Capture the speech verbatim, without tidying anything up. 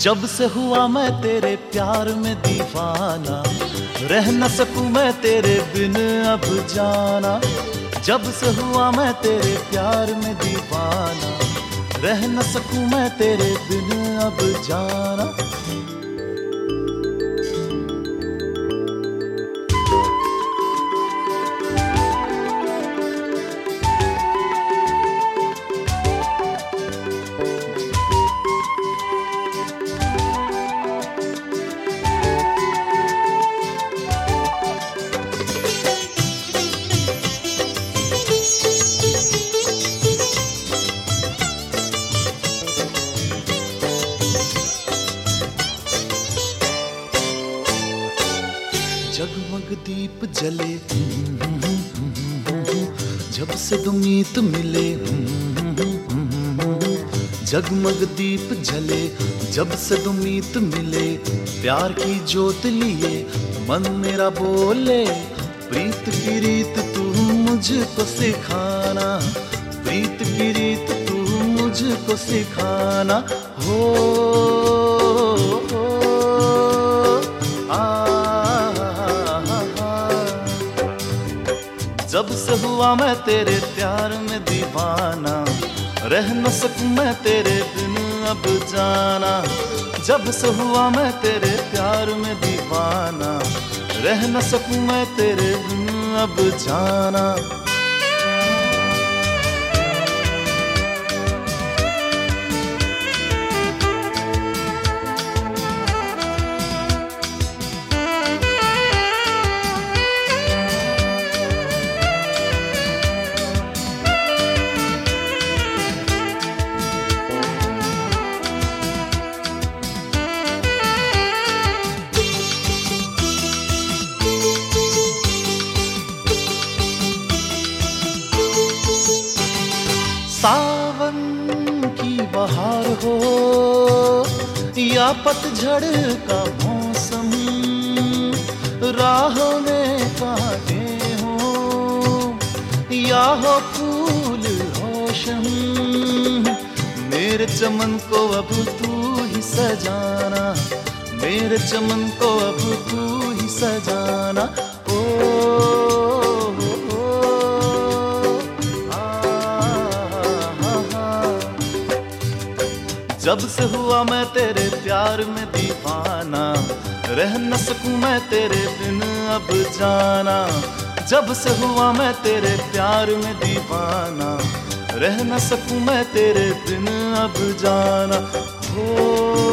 जब से हुआ मैं तेरे प्यार में दीवाना, रह न सकूं मैं तेरे बिन अब जाना। जब से हुआ मैं तेरे प्यार में दीवाना, रह न सकूं मैं तेरे बिन अब जाना। जगमग दीप जले जब से दुमीत मिले, जगमग दीप जले जब से दुमीत मिले। प्यार की ज्योत लिए मन मेरा बोले, प्रीत की रीत तू मुझको सिखाना, प्रीत की रीत तू मुझको सिखाना। हो, हो जब से हुआ मैं तेरे प्यार में दीवाना, रह न सकूं मैं तेरे बिन अब जाना। जब से हुआ मैं तेरे प्यार में दीवाना, रह न सकूं मैं तेरे बिन अब जाना। सावन की बहार हो या पतझड़ का मौसम, राह में कांटे हो या हो फूल रोशन, मेरे चमन को अब तू ही सजाना, मेरे चमन को अब तू ही सजाना। ओ जब से हुआ मैं तेरे प्यार में दीवाना, रह न सकूं मैं तेरे बिन अब जाना। जब से हुआ मैं तेरे प्यार में दीवाना, रह न सकूं मैं तेरे बिन अब जाना। हो